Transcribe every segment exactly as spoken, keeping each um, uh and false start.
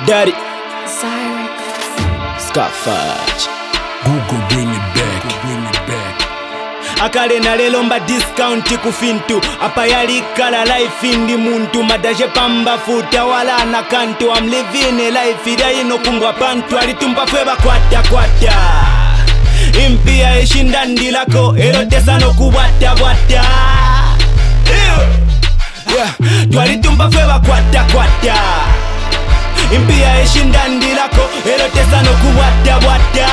Daddy Cyrix. Scott Fudge Google bring it back, bring it back. akale nalelo mba discount kufintu apa yali kala life indi muntu madaje pamba futa wala na kanto I'm living a life ida ino kumbwa pantu alitumba feba kwata kwata impia eshinda ndilako erotesa no kubwata bwata yeah. Twalitumba feba kwata kwata impia eshinda ndilako erotesa no kubwata bwata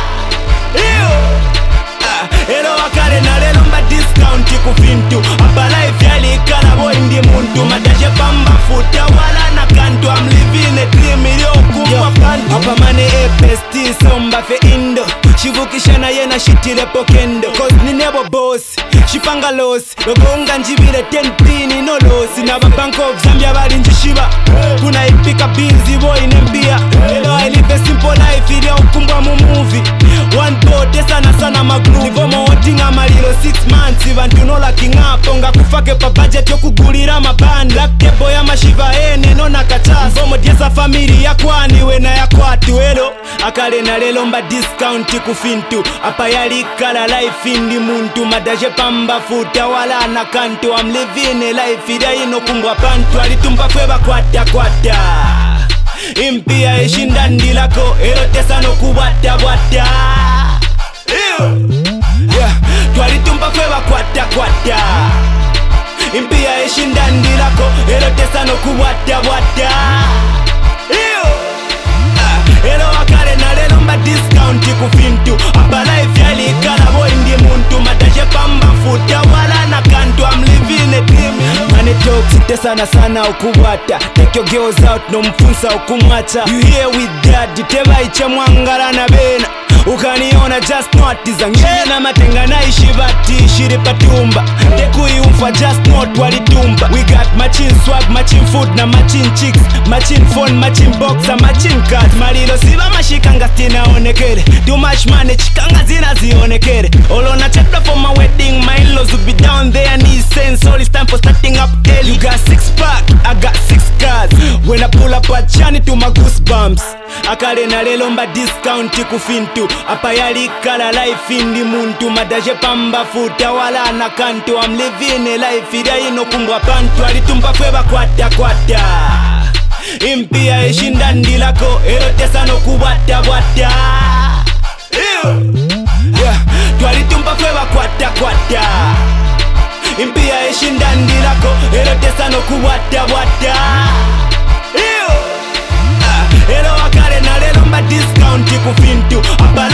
ero wakale nalelo mba discount kufintu apa life yali kala boy ndi muntu madaje pamba futa wala na kanto I'm living a dream ilio kumbwa pantu apa mane epesti somba fe indo shivukisha na yena shitile pokendo cause ni nebo boss shipanga loss logonga njibile ten pini no loss na Bank of Zambia bali njishiba kuna ipika binzi boy nembia elo I live a simple life ilio kumbwa mu movie one boat sana sana magru nivomo otinga malilo six months vantu no lacking up onga kufake pa budget yokugulira maband black table ya mashiva ene no nakachasa nivomo diesa family yakwani wena yakwatu elo akale nalelo mba discount kufintu apa yali kala life indi muntu madaje pamba futa wala na kanto I'm living a life ida ino kumbwa pantu alitumba feba kwata kwata impia eshinda ndilako erotesa no kubwata bwata yeah. Twalitumba feba kwata kwata impia eshinda ndilako erotesa no kubwata bwata ero wakale nalelo mba discount kufintu apa life yali kala boy ndi muntu madaje pamba futa wala na kanto I'm living a dream money talks ite sana sana ukubwata take your girls out no mfunsa ukumwacha you here with daddy teba icha mwangala na bena ukaniona just not izangie na matenga naishi bati shiri patumba tekuyumfa just not walitumba we got matching swag matching food na matching chicks matching phone matching boxer matching cards malilo siba mashikanga stinaonekele too much money chikanga zina zionekele olona chapter for my wedding my in-laws will be down there knees saying so it's time for starting up early you got six pack I got six cars when I pull up a chani to my goosebumps akale nalelo mba discount kufintu apa yali kala life indi muntu madaje pamba futa wala na kanto I'm living a life ida ino kumbwa pantu alitumba feba kwata kwata impia eshinda ndilako erotesa no kubwata bwata yeah. Twalitumba feba kwata kwata impia eshinda ndilako erotesa no kubwata bwata ero wakale nalelo mba discount kufintu apa